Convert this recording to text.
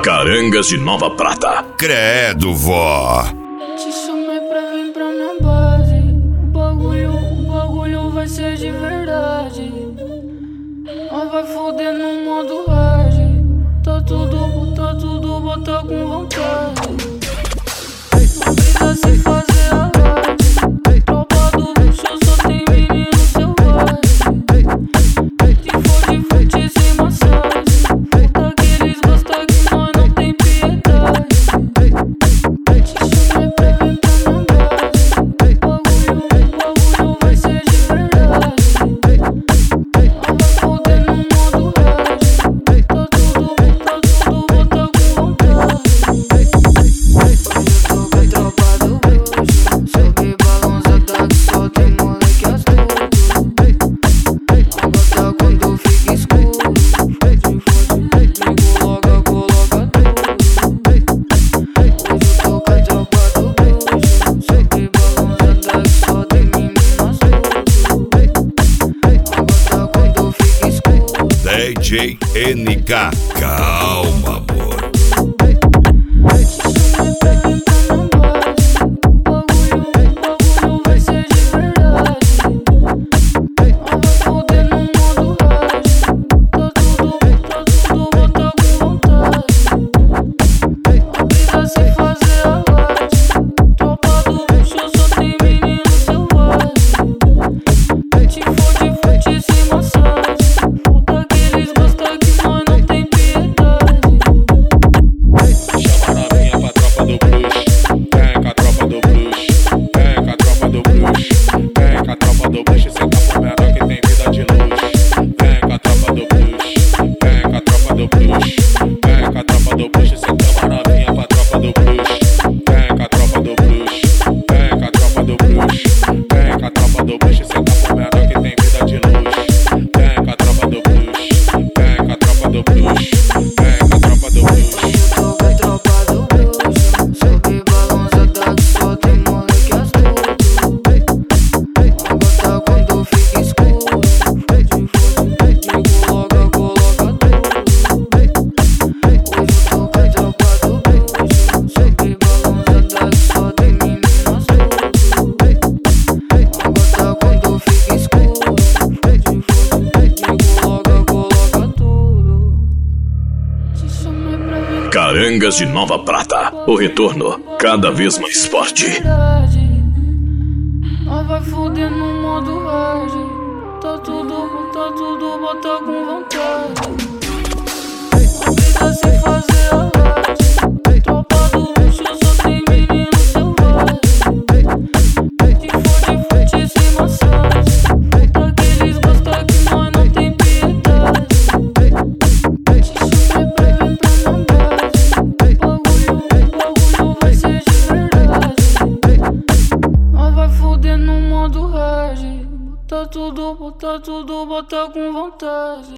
Carangas de Nova Prata. Credo, vó. Te chamei pra vir pra minha base. O bagulho vai ser de verdade. Nós vai foder no modo hard. Tá tudo, bota com vontade. Não precisa se fazer a live. Tropa do bicho, só tem menino selvagem. Se for de fute, sem massagem. Puta que eles gostam que nós não tem piedade. Te chamei pra vir pra minha base. O bagulho vai ser de verdade. Nós vai foder no modo hard. Tá tudo, bota com vontade. DJ NK, calma, amor. Bagulho vai ser de verdade. Nós vai foder no modo hard. Tá tudo, bota com vontade. Não precisa se fazer a live. Tropa do bicho, só tem menino selvagem. Se for de fute, sem massagem. Puta que eles gostam que nós não tem piedade. Chama a novinha pra tropa do bruxo. Vem com a tropa do bruxo. Vem com a tropa do bruxo. Vem com a tropa do bruxo. Cê tá com menor que tem vida de luxo. Vem com a tropa do bruxo. Vem com a tropa do bruxo. Vem com a tropa do bruxo. Cê chama a novinha pra tropa do bruxo. Vem com a tropa do bruxo. Vem com a tropa do bruxo. Vem com a tropa do bruxo. Cê tá com menor que tem vida de luxo. Vem com a tropa do bruxo. Vem com a tropa do bruxo. Vem com a tropa do bruxo. Carangas de Nova Prata. O retorno cada vez mais forte. Nós vai foder no modo hard. Tá tudo, bota com vontade. Não precisa se fazer a live. Tropa do bicho, só tem menino selvagem. Se for de fute, sem massagem. Puta que eles gostam que nós não tem piedade. Te chamei pra vir pra minha base. Bagulho vai ser de verdade. Nós vai foder no modo hard. Bota tudo, bota com vontade.